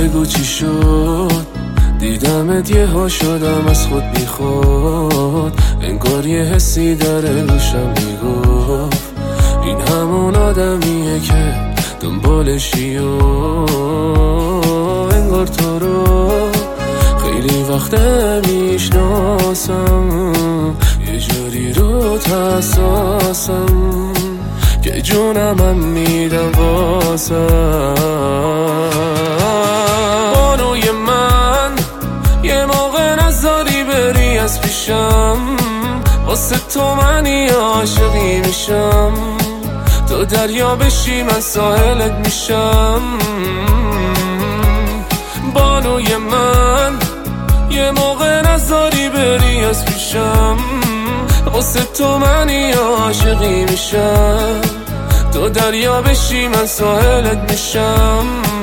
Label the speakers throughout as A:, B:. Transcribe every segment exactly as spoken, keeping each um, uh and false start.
A: بگو چی شد، دیدمت یه ها شدم از خود بی خود. انگار یه حسی داره روشم میگفت این همون آدمیه که دنبالشی و انگار تو رو خیلی وقته میشناسم، یه جوری رو حساسم که جونم هم میدم واسم. بانوی من یه موقع نذاری بری از پیشم، واسه تو منی عاشقی میشم، تو دریا بشی من ساحلت میشم. بانوی من یه موقع نذاری بری از پیشم، واسه تو منی عاشقی میشم، تو دریا بشی من ساحلت میشم.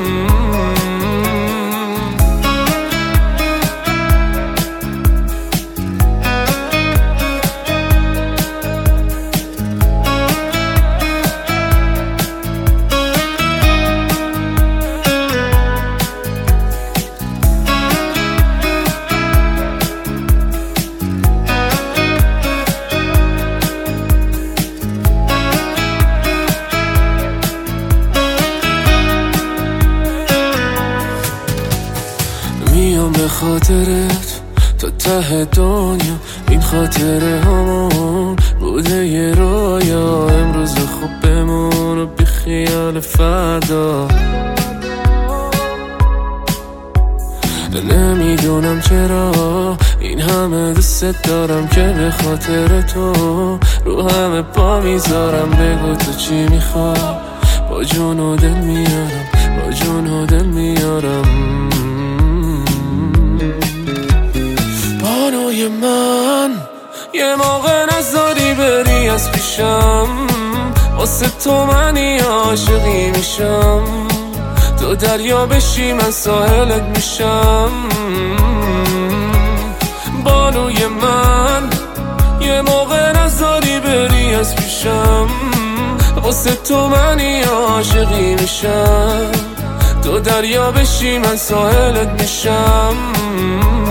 A: میام به خاطرت تا ته دنیا، این خاطره همون بوده یه رویا. امروز خوب بمون و بی خیال فردا، نمیدونم چرا این همه دوست دارم که به خاطر تو رو همه پا میذارم. بگو تو چی میخوای، با جون و دل میارم، با جون و دل میارم. بانوی من یه موقع نذاری بری از پیشم، واسه تو منی عاشقی میشم، تو دریا بشی من ساحلت میشم. بانوی من یه موقع نذاری بری از پیشم، واسه تو منی عاشقی میشم، تو دریا بشی من ساحلت میشم.